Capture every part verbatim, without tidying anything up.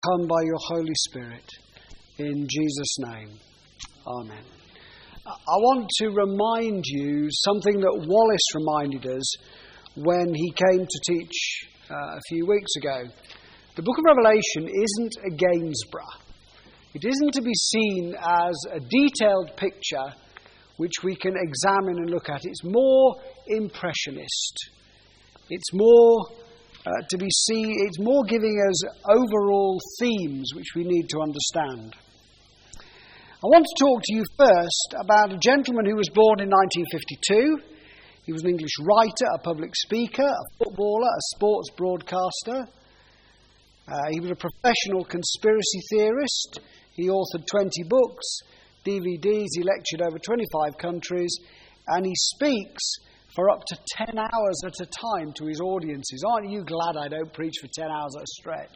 come by your Holy Spirit. In Jesus' name, amen. I want to remind you something that Wallace reminded us when he came to teach uh, a few weeks ago. The book of Revelation isn't a Gainsborough. It isn't to be seen as a detailed picture which we can examine and look at. It's more impressionist. It's more uh, to be seen, it's more giving us overall themes which we need to understand. I want to talk to you first about a gentleman who was born in nineteen fifty-two. He was an English writer, a public speaker, a footballer, a sports broadcaster. Uh, he was a professional conspiracy theorist. He authored twenty books, D V Ds. He lectured over twenty-five countries. And he speaks for up to ten hours at a time to his audiences. Aren't you glad I don't preach for ten hours at a stretch?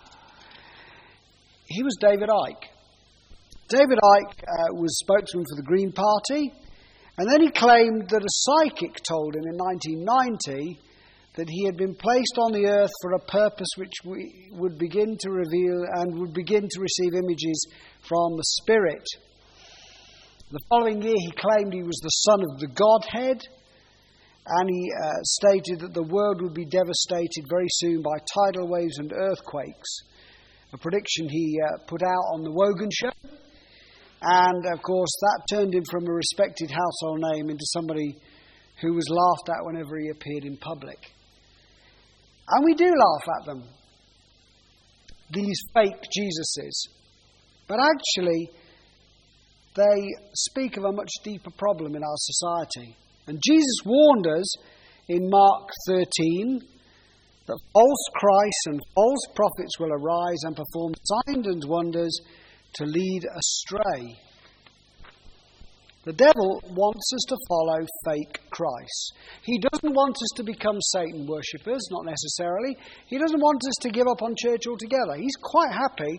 He was David Icke. David Icke uh, was spokesman for the Green Party. And then he claimed that a psychic told him in nineteen ninety that he had been placed on the earth for a purpose which we would begin to reveal and would begin to receive images from the Spirit. The following year he claimed he was the Son of the Godhead, and he uh, stated that the world would be devastated very soon by tidal waves and earthquakes, a prediction he uh, put out on the Wogan Show. And, of course, that turned him from a respected household name into somebody who was laughed at whenever he appeared in public. And we do laugh at them, these fake Jesuses. But actually, they speak of a much deeper problem in our society. And Jesus warned us in Mark thirteen that false Christs and false prophets will arise and perform signs and wonders to lead astray. The devil wants us to follow fake Christs. He doesn't want us to become Satan worshippers, not necessarily. He doesn't want us to give up on church altogether. He's quite happy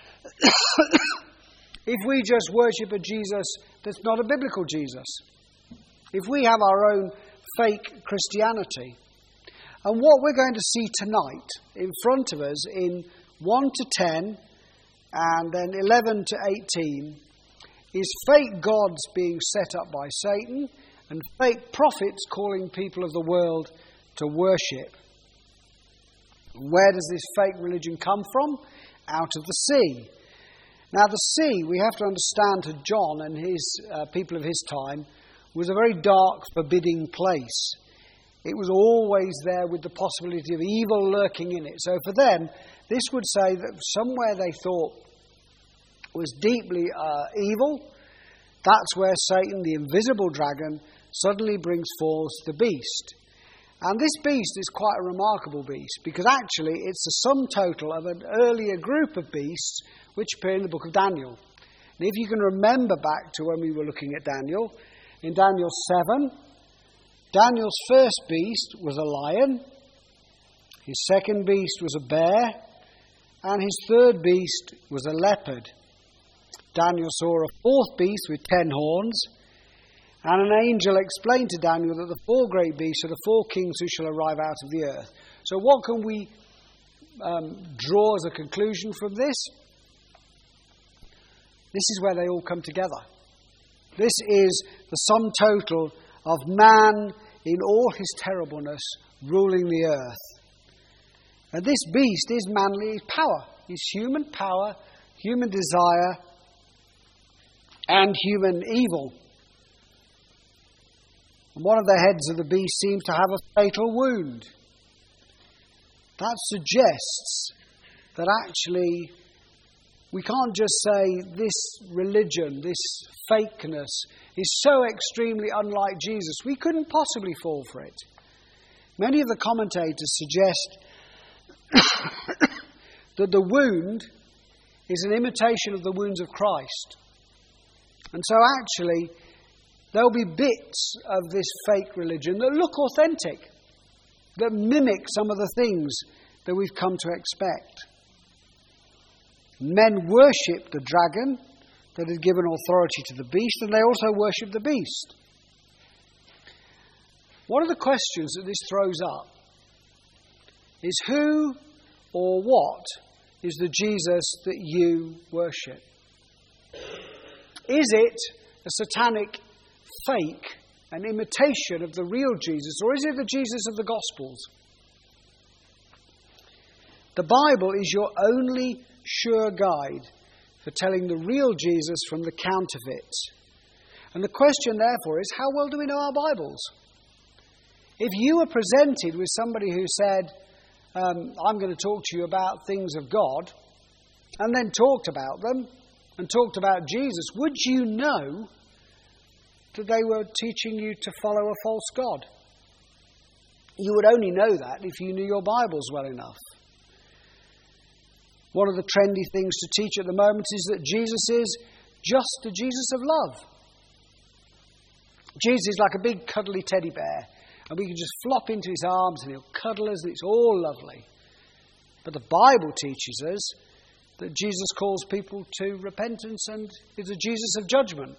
if we just worship a Jesus that's not a biblical Jesus. If we have our own fake Christianity. And what we're going to see tonight in front of us in one to ten and then eleven to eighteen is fake gods being set up by Satan and fake prophets calling people of the world to worship. Where does this fake religion come from? Out of the sea. Now the sea, we have to understand, to John and his uh, people of his time, was a very dark, forbidding place. It was always there with the possibility of evil lurking in it. So for them, this would say that somewhere they thought was deeply uh, evil, that's where Satan, the invisible dragon, suddenly brings forth the beast. And this beast is quite a remarkable beast, because actually it's the sum total of an earlier group of beasts which appear in the book of Daniel. And if you can remember back to when we were looking at Daniel, in Daniel seven, Daniel's first beast was a lion, his second beast was a bear, and his third beast was a leopard. Daniel saw a fourth beast with ten horns, and an angel explained to Daniel that the four great beasts are the four kings who shall arrive out of the earth. So what can we um, draw as a conclusion from this? This is where they all come together. This is the sum total of man in all his terribleness ruling the earth. And this beast is manly power. It's human power, human desire, and human evil. And one of the heads of the beast seems to have a fatal wound. That suggests that actually we can't just say this religion, this fakeness is so extremely unlike Jesus. We couldn't possibly fall for it. Many of the commentators suggest that the wound is an imitation of the wounds of Christ. And so actually, there'll be bits of this fake religion that look authentic, that mimic some of the things that we've come to expect. Men worship the dragon that had given authority to the beast, and they also worship the beast. One of the questions that this throws up is who or what is the Jesus that you worship? Is it a satanic fake, an imitation of the real Jesus, or is it the Jesus of the Gospels? The Bible is your only sure guide for telling the real Jesus from the counterfeit. And the question, therefore, is how well do we know our Bibles? If you were presented with somebody who said, um, I'm going to talk to you about things of God, and then talked about them, and talked about Jesus, would you know that they were teaching you to follow a false God? You would only know that if you knew your Bibles well enough. One of the trendy things to teach at the moment is that Jesus is just the Jesus of love. Jesus is like a big cuddly teddy bear, and we can just flop into his arms and he'll cuddle us and it's all lovely. But the Bible teaches us that Jesus calls people to repentance and is a Jesus of judgment.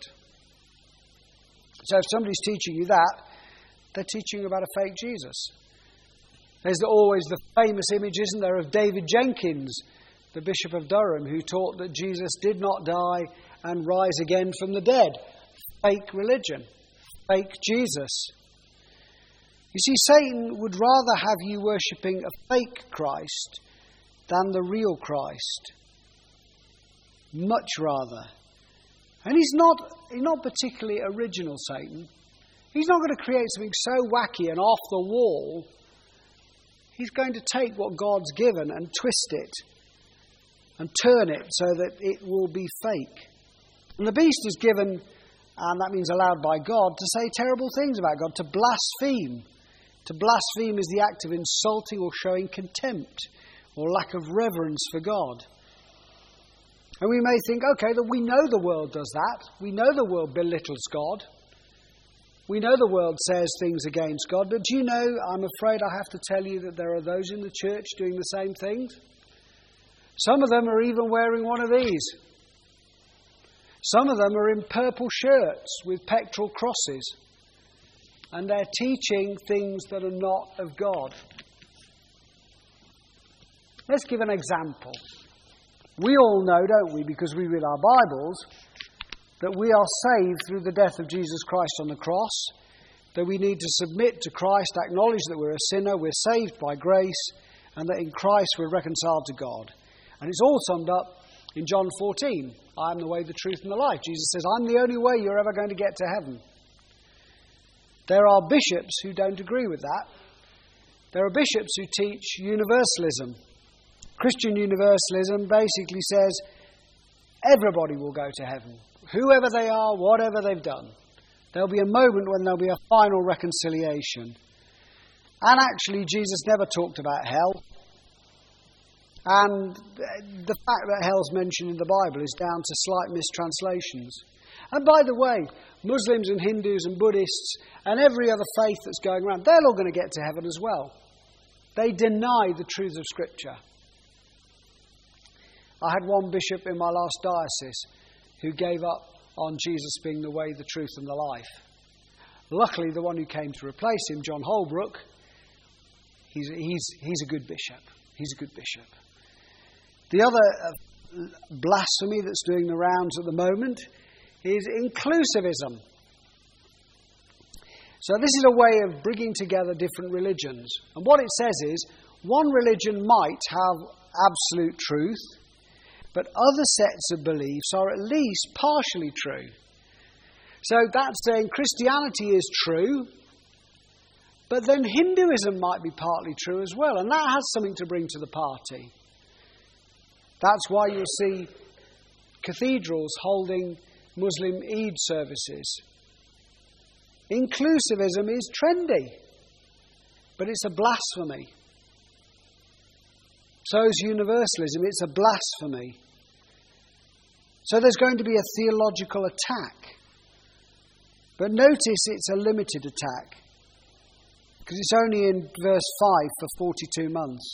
So if somebody's teaching you that, they're teaching you about a fake Jesus. There's always the famous image, isn't there, of David Jenkins, the Bishop of Durham, who taught that Jesus did not die and rise again from the dead. Fake religion. Fake Jesus. You see, Satan would rather have you worshipping a fake Christ than the real Christ. Much rather. And he's not, he's not particularly original, Satan. He's not going to create something so wacky and off the wall. He's going to take what God's given and twist it and turn it so that it will be fake. And the beast is given, and that means allowed by God, to say terrible things about God, to blaspheme. To blaspheme is the act of insulting or showing contempt or lack of reverence for God. And we may think, okay, that we know the world does that. We know the world belittles God. We know the world says things against God. But do you know, I'm afraid I have to tell you that there are those in the church doing the same things. Some of them are even wearing one of these. Some of them are in purple shirts with pectoral crosses. And they're teaching things that are not of God. Let's give an example. We all know, don't we, because we read our Bibles, that we are saved through the death of Jesus Christ on the cross, that we need to submit to Christ, acknowledge that we're a sinner, we're saved by grace, and that in Christ we're reconciled to God. And it's all summed up in John fourteen. I am the way, the truth, and the life. Jesus says, I'm the only way you're ever going to get to heaven. There are bishops who don't agree with that. There are bishops who teach universalism. Christian universalism basically says everybody will go to heaven. Whoever they are, whatever they've done. There'll be a moment when there'll be a final reconciliation. And actually, Jesus never talked about hell. And the fact that hell's mentioned in the Bible is down to slight mistranslations. And by the way, Muslims and Hindus and Buddhists and every other faith that's going around, they're all going to get to heaven as well. They deny the truth of Scripture. I had one bishop in my last diocese who gave up on Jesus being the way, the truth and the life. Luckily, the one who came to replace him, John Holbrook, he's, he's, he's a good bishop. He's a good bishop. The other uh, blasphemy that's doing the rounds at the moment is inclusivism. So this is a way of bringing together different religions. And what it says is, one religion might have absolute truth, but other sets of beliefs are at least partially true. So that's saying Christianity is true, but then Hinduism might be partly true as well, and that has something to bring to the party. That's why you'll see cathedrals holding Muslim Eid services. Inclusivism is trendy, but it's a blasphemy. So is universalism. It's a blasphemy. So there's going to be a theological attack. But notice it's a limited attack, because it's only in verse five for forty-two months.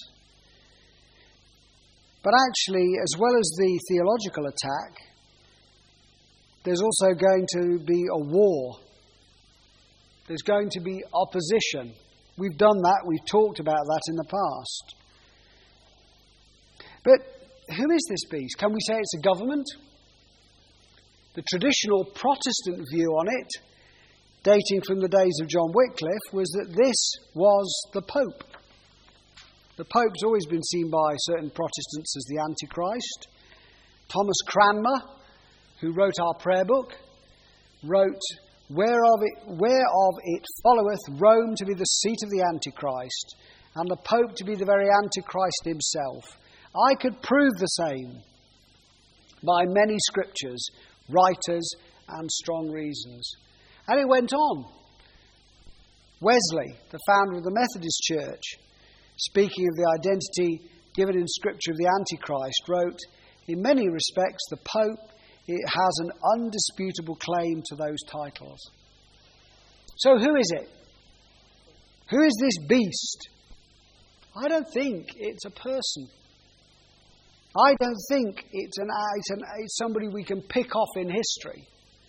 But actually, as well as the theological attack, there's also going to be a war. There's going to be opposition. We've done that. We've talked about that in the past. But who is this beast? Can we say it's a government? The traditional Protestant view on it, dating from the days of John Wycliffe, was that this was the Pope. The Pope's always been seen by certain Protestants as the Antichrist. Thomas Cranmer, who wrote our prayer book, wrote, Whereof it, whereof it followeth Rome to be the seat of the Antichrist, and the Pope to be the very Antichrist himself. I could prove the same by many scriptures, writers, and strong reasons. And it went on. Wesley, the founder of the Methodist Church, speaking of the identity given in Scripture of the Antichrist, wrote, in many respects, the Pope it has an undisputable claim to those titles. So who is it? Who is this beast? I don't think it's a person. I don't think it's, an, it's, an, it's somebody we can pick off in history.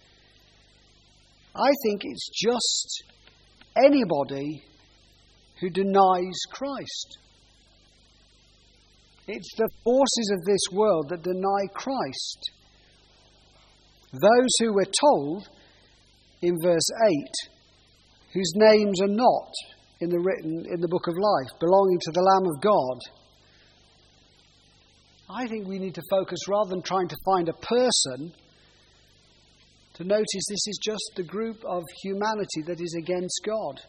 I think it's just anybody who denies Christ. It's the forces of this world that deny Christ. Those who were told in verse eight, whose names are not in the written in the book of life, belonging to the Lamb of God. I think we need to focus, rather than trying to find a person, to notice this is just the group of humanity that is against God.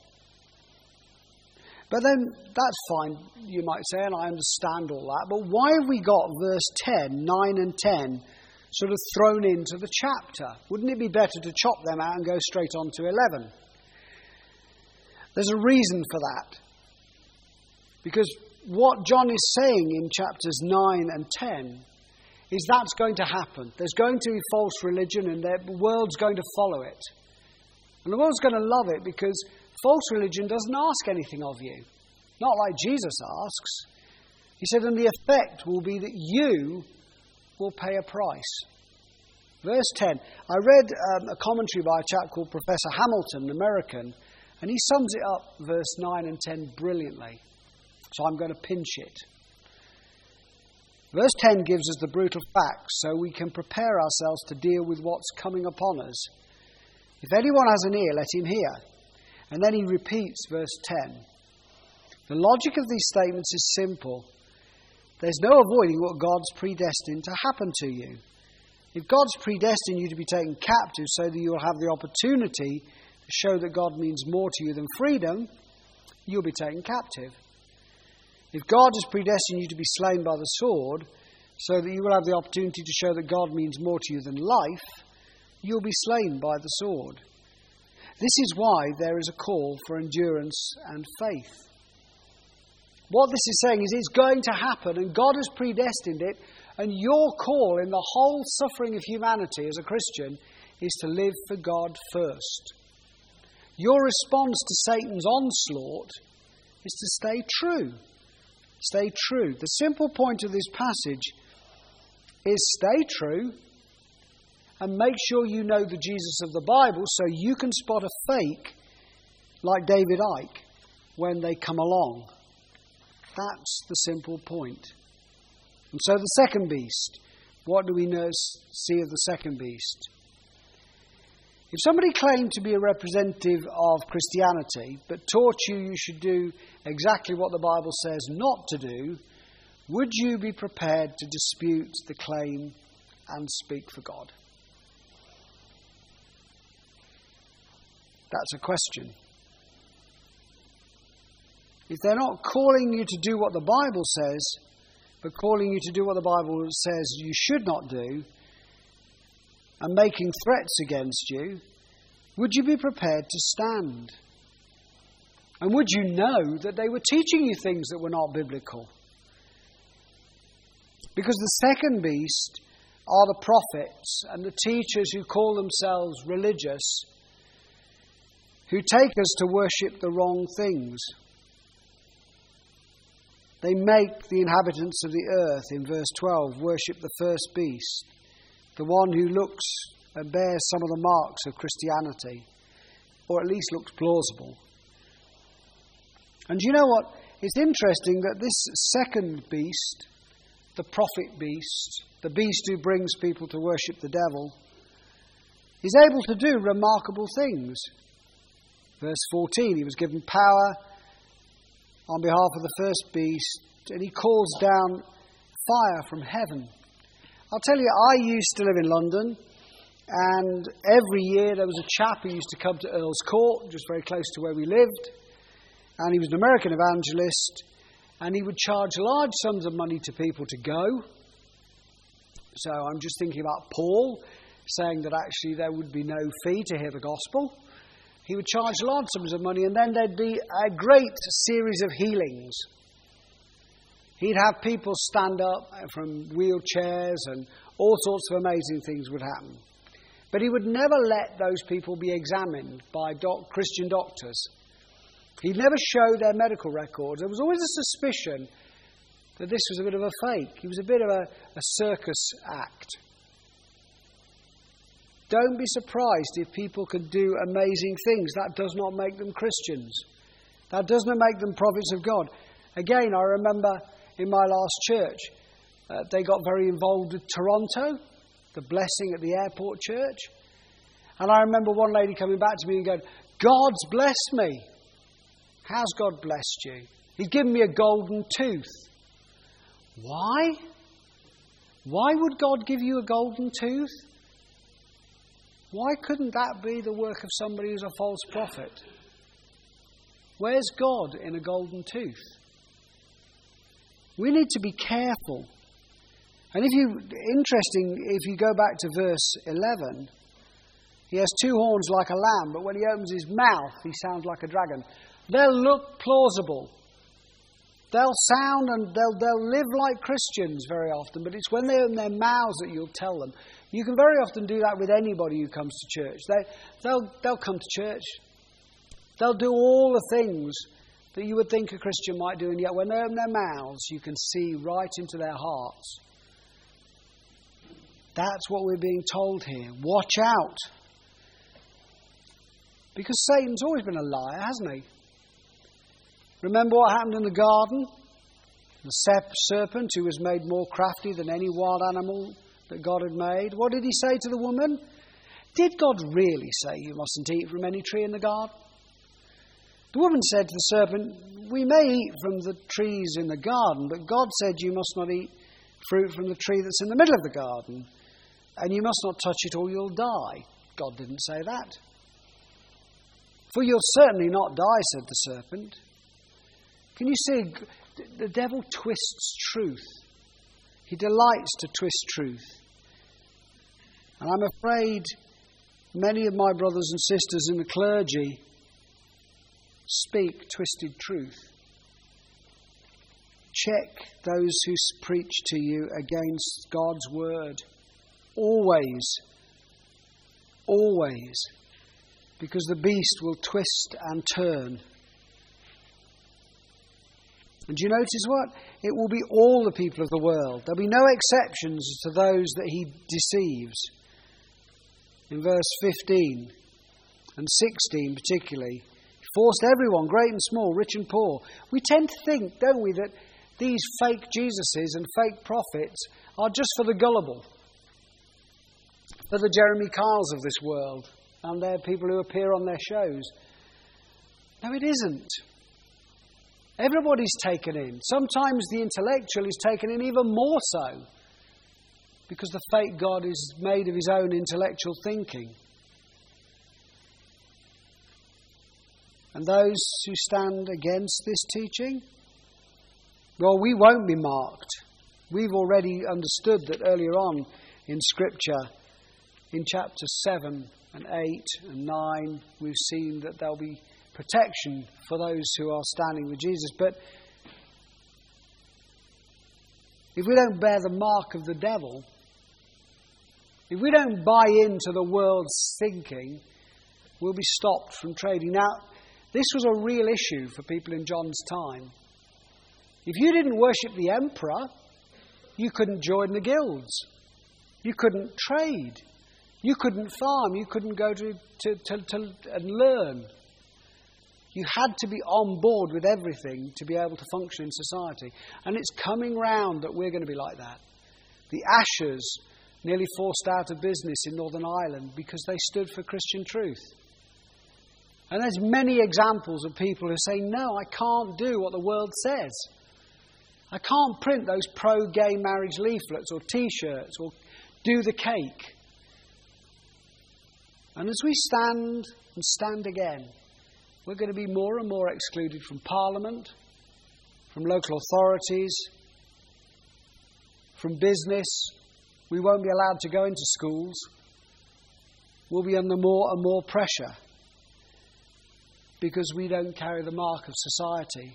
But then, that's fine, you might say, and I understand all that, but why have we got verse ten, nine and ten sort of thrown into the chapter? Wouldn't it be better to chop them out and go straight on to eleven? There's a reason for that. Because what John is saying in chapters nine and ten is that's going to happen. There's going to be false religion and the world's going to follow it. And the world's going to love it because false religion doesn't ask anything of you. Not like Jesus asks. He said, and the effect will be that you will pay a price. Verse ten. I read um, a commentary by a chap called Professor Hamilton, an American, and he sums it up, verse nine and ten, brilliantly. So I'm going to pinch it. Verse ten gives us the brutal facts so we can prepare ourselves to deal with what's coming upon us. If anyone has an ear, let him hear. And then he repeats verse ten. The logic of these statements is simple. There's no avoiding what God's predestined to happen to you. If God's predestined you to be taken captive so that you'll have the opportunity to show that God means more to you than freedom, you'll be taken captive. If God has predestined you to be slain by the sword so that you will have the opportunity to show that God means more to you than life, you'll be slain by the sword. This is why there is a call for endurance and faith. What this is saying is it's going to happen and God has predestined it, and your call in the whole suffering of humanity as a Christian is to live for God first. Your response to Satan's onslaught is to stay true. Stay true. The simple point of this passage is stay true and make sure you know the Jesus of the Bible so you can spot a fake like David Icke when they come along. That's the simple point. And so the second beast. What do we know, see of the second beast? If somebody claimed to be a representative of Christianity, but taught you you should do exactly what the Bible says not to do, would you be prepared to dispute the claim and speak for God? That's a question. If they're not calling you to do what the Bible says, but calling you to do what the Bible says you should not do, and making threats against you, would you be prepared to stand? And would you know that they were teaching you things that were not biblical? Because the second beast are the prophets and the teachers who call themselves religious, who take us to worship the wrong things. They make the inhabitants of the earth, in verse twelve, worship the first beast, the one who looks and bears some of the marks of Christianity, or at least looks plausible. And you know what? It's interesting that this second beast, the prophet beast, the beast who brings people to worship the devil, is able to do remarkable things. Verse fourteen, he was given power on behalf of the first beast, and he calls down fire from heaven. I'll tell you, I used to live in London, and every year there was a chap who used to come to Earl's Court, just very close to where we lived, and he was an American evangelist, and he would charge large sums of money to people to go. So I'm just thinking about Paul saying that actually there would be no fee to hear the gospel. He would charge large sums of money, and then there'd be a great series of healings. He'd have people stand up from wheelchairs, and all sorts of amazing things would happen. But he would never let those people be examined by doc- Christian doctors. He'd never show their medical records. There was always a suspicion that this was a bit of a fake. He was a bit of a, a circus act. Don't be surprised if people can do amazing things. That does not make them Christians. That does not make them prophets of God. Again, I remember in my last church, uh, they got very involved with Toronto, the blessing at the airport church. And I remember one lady coming back to me and going, "God's blessed me." How's God blessed you? He's given me a golden tooth. Why? Why would God give you a golden tooth? Why couldn't that be the work of somebody who's a false prophet? Where's God in a golden tooth? We need to be careful. And if you, interesting, if you go back to verse eleven, he has two horns like a lamb, but when he opens his mouth, he sounds like a dragon. They'll look plausible. They'll sound and they'll, they'll live like Christians very often, but it's when they open their mouths that you'll tell them. You can very often do that with anybody who comes to church. They, they'll, they'll come to church. They'll do all the things that you would think a Christian might do, and yet when they open their mouths, you can see right into their hearts. That's what we're being told here. Watch out. Because Satan's always been a liar, hasn't he? Remember what happened in the garden? The serpent, who was made more crafty than any wild animal that God had made. What did he say to the woman? Did God really say you mustn't eat from any tree in the garden? The woman said to the serpent, "We may eat from the trees in the garden, but God said you must not eat fruit from the tree that's in the middle of the garden, and you must not touch it or you'll die." God didn't say that. "For you'll certainly not die," said the serpent. Can you see, the devil twists truth. He delights to twist truth. And I'm afraid many of my brothers and sisters in the clergy speak twisted truth. Check those who preach to you against God's word. Always. Always. Because the beast will twist and turn. And do you notice what? It will be all the people of the world. There'll be no exceptions to those that he deceives. In verse fifteen and sixteen particularly, he forced everyone, great and small, rich and poor. We tend to think, don't we, that these fake Jesuses and fake prophets are just for the gullible, for the Jeremy Kyles of this world, and they're people who appear on their shows. No, it isn't. Everybody's taken in. Sometimes the intellectual is taken in even more so, because the fake God is made of his own intellectual thinking. And those who stand against this teaching, well, we won't be marked. We've already understood that earlier on in Scripture, in chapter seven and eight and nine, we've seen that there'll be protection for those who are standing with Jesus. But if we don't bear the mark of the devil, if we don't buy into the world's thinking, we'll be stopped from trading. Now, this was a real issue for people in John's time. If you didn't worship the emperor, you couldn't join the guilds. You couldn't trade. You couldn't farm. You couldn't go to, to, to, to and learn. You had to be on board with everything to be able to function in society. And it's coming round that we're going to be like that. The Ashers nearly forced out of business in Northern Ireland because they stood for Christian truth. And there's many examples of people who say, no, I can't do what the world says. I can't print those pro-gay marriage leaflets or T-shirts or do the cake. And as we stand and stand again, we're going to be more and more excluded from Parliament, from local authorities, from business. We won't be allowed to go into schools. We'll be under more and more pressure because we don't carry the mark of society.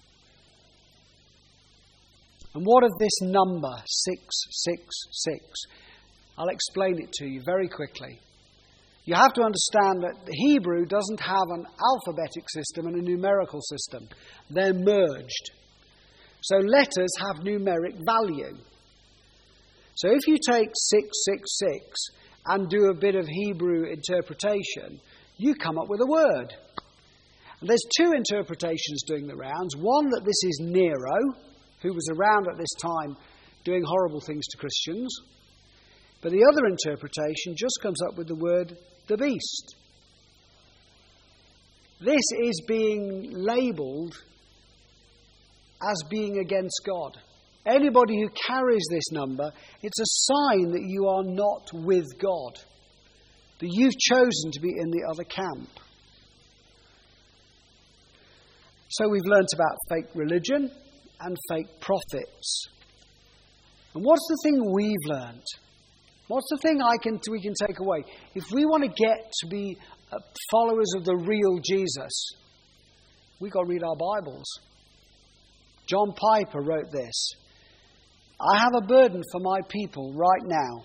And what of this number, six six six? I'll explain it to you very quickly. You have to understand that the Hebrew doesn't have an alphabetic system and a numerical system. They're merged. So letters have numeric value. So if you take six six six and do a bit of Hebrew interpretation, you come up with a word. And there's two interpretations doing the rounds. One, that this is Nero, who was around at this time doing horrible things to Christians. But the other interpretation just comes up with the word the beast. This is being labelled as being against God. Anybody who carries this number, it's a sign that you are not with God, that you've chosen to be in the other camp. So we've learnt about fake religion and fake prophets. And what's the thing we've learnt? What's the thing I can we can take away? If we want to get to be followers of the real Jesus, we've got to read our Bibles. John Piper wrote this: I have a burden for my people right now,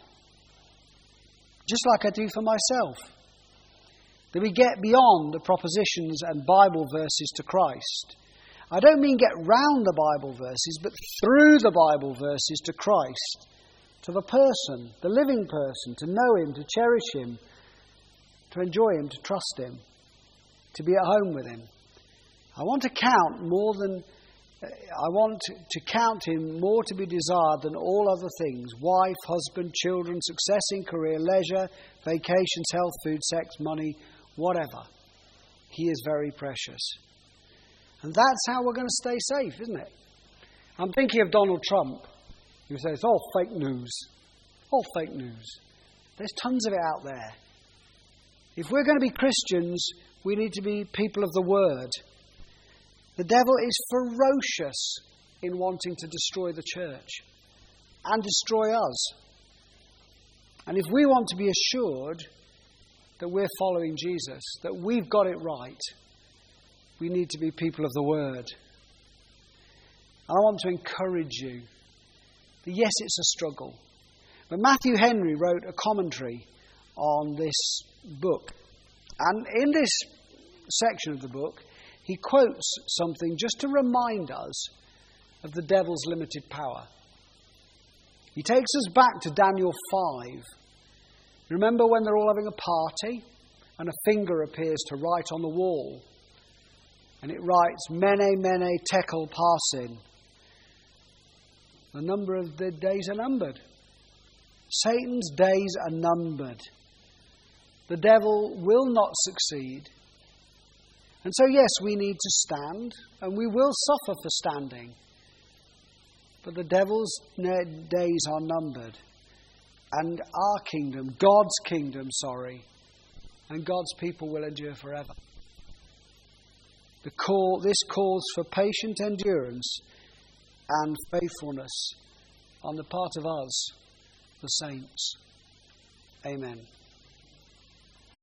just like I do for myself, that we get beyond the propositions and Bible verses to Christ. I don't mean get round the Bible verses, but through the Bible verses to Christ, to the person, the living person, to know him, to cherish him, to enjoy him, to trust him, to be at home with him. I want to count more than, I want to count him more to be desired than all other things: wife, husband, children, success in career, leisure, vacations, health, food, sex, money, whatever. He is very precious. And that's how we're going to stay safe, isn't it? I'm thinking of Donald Trump. You say it's all fake news. All fake news. There's tons of it out there. If we're going to be Christians, we need to be people of the Word. The devil is ferocious in wanting to destroy the church and destroy us. And if we want to be assured that we're following Jesus, that we've got it right, we need to be people of the Word. And I want to encourage you. Yes, it's a struggle. But Matthew Henry wrote a commentary on this book. And in this section of the book, he quotes something just to remind us of the devil's limited power. He takes us back to Daniel five. Remember when they're all having a party and a finger appears to write on the wall? And it writes, Mene, Mene, Tekel, Parsin. The number of the days are numbered. Satan's days are numbered. The devil will not succeed. And so, yes, we need to stand, and we will suffer for standing. But the devil's days are numbered. And our kingdom, God's kingdom, sorry, and God's people will endure forever. The call, this calls for patient endurance and faithfulness on the part of us, the saints. Amen.